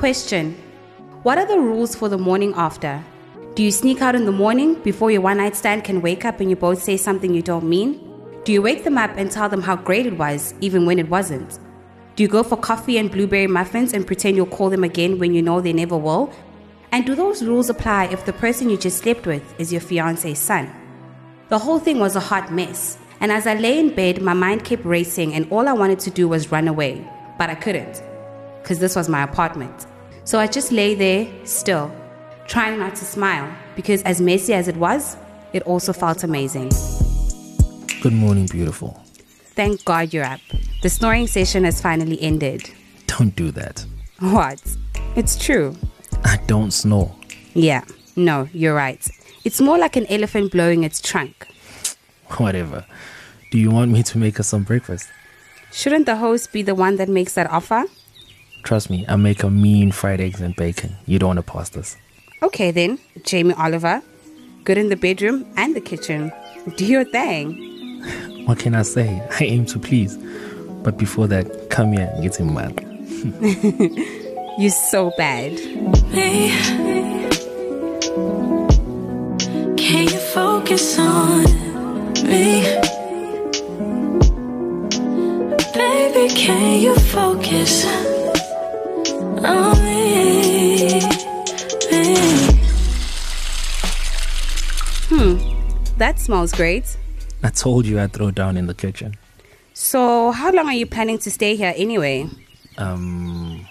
Question: what are the rules for the morning after? Do you sneak out in the morning before your one-night stand can wake up and you both say something you don't mean? Do you wake them up and tell them how great it was, even when it wasn't? Do you go for coffee and blueberry muffins and pretend you'll call them again when you know they never will? And do those rules apply if the person you just slept with is your fiance's son? The whole thing was a hot mess, and as I lay in bed, my mind kept racing and all I wanted to do was run away, but I couldn't, because this was my apartment. So I just lay there, still, trying not to smile, because as messy as it was, it also felt amazing. Good morning, beautiful. Thank God you're up. The snoring session has finally ended. Don't do that. What? It's true. I don't snore. Yeah, no, you're right. It's more like an elephant blowing its trunk. Whatever. Do you want me to make us some breakfast? Shouldn't the host be the one that makes that offer? Trust me, I make a mean fried eggs and bacon. You don't want to pass this. Okay then, Jamie Oliver. Good in the bedroom and the kitchen. Do your thing. What can I say? I aim to please. But before that, come here and get him mad. You're so bad. Me. Can you focus on me? Baby, can you focus on me? That smells great. I told you I'd throw down in the kitchen. So, how long are you planning to stay here anyway? Don't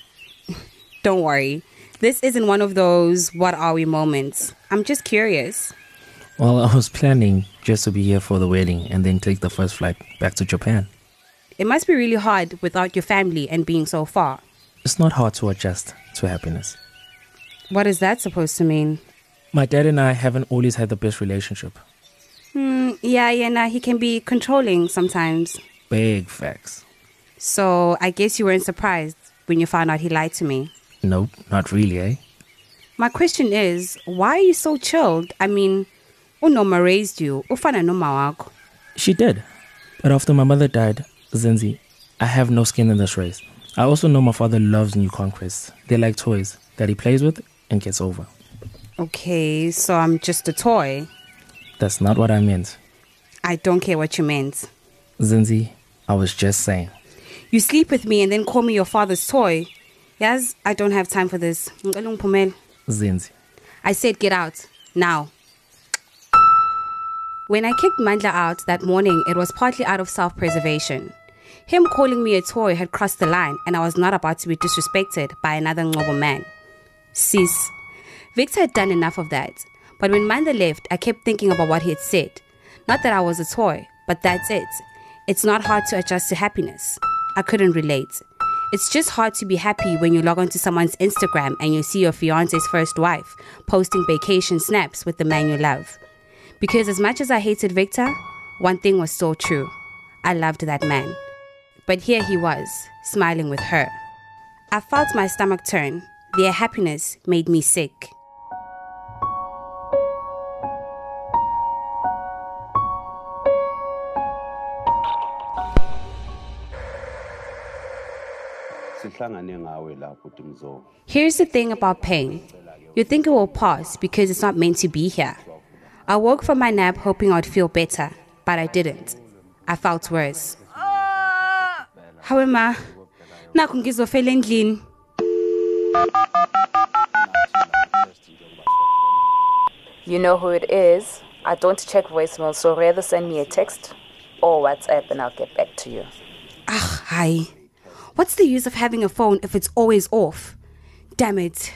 worry. This isn't one of those what are we moments. I'm just curious. Well, I was planning just to be here for the wedding and then take the first flight back to Japan. It must be really hard without your family and being so far. It's not hard to adjust to happiness. What is that supposed to mean? My dad and I haven't always had the best relationship. Yeah, he can be controlling sometimes. Big facts. So, I guess you weren't surprised when you found out he lied to me. Nope, not really, eh? My question is, why are you so chilled? I mean, Unoma raised you. Ufana noma wako. She did. But after my mother died, Zinzi, I have no skin in this race. I also know my father loves new conquests. They're like toys that he plays with and gets over. Okay, so I'm just a toy. That's not what I meant. I don't care what you meant. Zinzi, I was just saying. You sleep with me and then call me your father's toy. Yes, I don't have time for this. Zinzi. I said get out. Now. When I kicked Mandla out that morning, it was partly out of self-preservation. Him calling me a toy had crossed the line and I was not about to be disrespected by another Ngobo man. Sis. Victor had done enough of that. But when Manda left, I kept thinking about what he had said. Not that I was a toy, but that's it. It's not hard to adjust to happiness. I couldn't relate. It's just hard to be happy when you log onto someone's Instagram and you see your fiance's first wife posting vacation snaps with the man you love. Because as much as I hated Victor, one thing was so true. I loved that man. But here he was, smiling with her. I felt my stomach turn. Their happiness made me sick. Here's the thing about pain. You think it will pass because it's not meant to be here. I woke from my nap hoping I'd feel better, but I didn't. I felt worse. How am I? Nakungizofela endlini. You know who it is. I don't check voicemail, so rather send me a text or WhatsApp and I'll get back to you. Hi. What's the use of having a phone if it's always off? Damn it.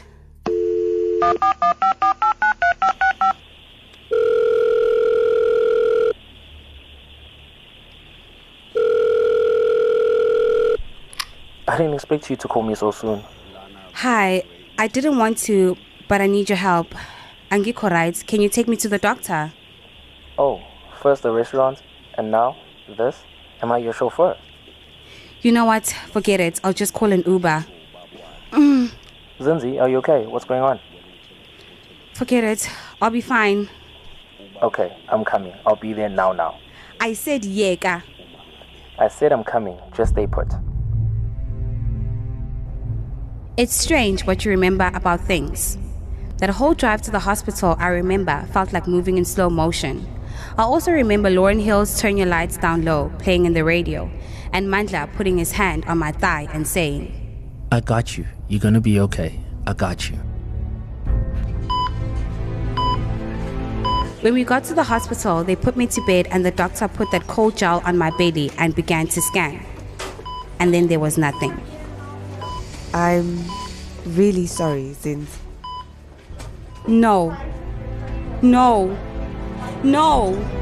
I didn't expect you to call me so soon. Hi. I didn't want to, but I need your help. Angiko writes, can you take me to the doctor? Oh, first the restaurant, and now this? Am I your chauffeur? You know what? Forget it. I'll just call an Uber. Zinzi, are you okay? What's going on? Forget it. I'll be fine. Okay, I'm coming. I'll be there now. I said yeka. I said I'm coming. Just stay put. It's strange what you remember about things. That whole drive to the hospital, I remember, felt like moving in slow motion. I also remember Lauryn Hill's Turn Your Lights Down Low playing in the radio, and Mandla putting his hand on my thigh and saying, I got you. You're gonna be okay. I got you. When we got to the hospital, they put me to bed and the doctor put that cold gel on my belly and began to scan. And then there was nothing. I'm really sorry, Zins. No. No. No.